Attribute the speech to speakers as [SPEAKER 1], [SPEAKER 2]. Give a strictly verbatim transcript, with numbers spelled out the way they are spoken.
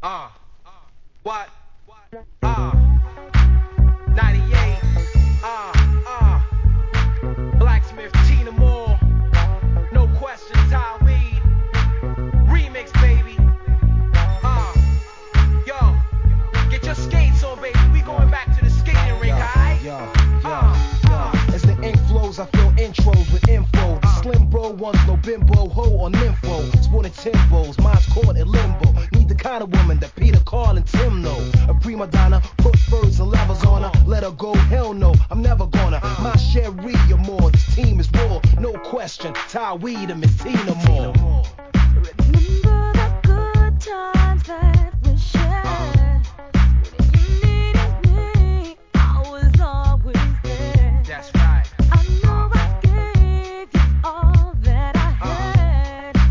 [SPEAKER 1] Uh, what? Uh, ninety-eight. Uh, uh, Blacksmith Tina Moore. No question, Ty Weed. Remix, baby. Uh, yo, get your skates on, baby. We going back to the skating rink, alright?
[SPEAKER 2] Yo, yo, uh, yo. As the ink flows, I feel intros with info. The slim bro ones, no bimbo, ho or nympho. Sporting timbos, mine's caught in limbo. Need the kind of woman that Peter, Carl, and Tim know. A prima donna, put furs and levers on her. Let her go, hell no, I'm never gonna. My Sherry or more, this team is raw, no question. Ty Weed and Miss Tina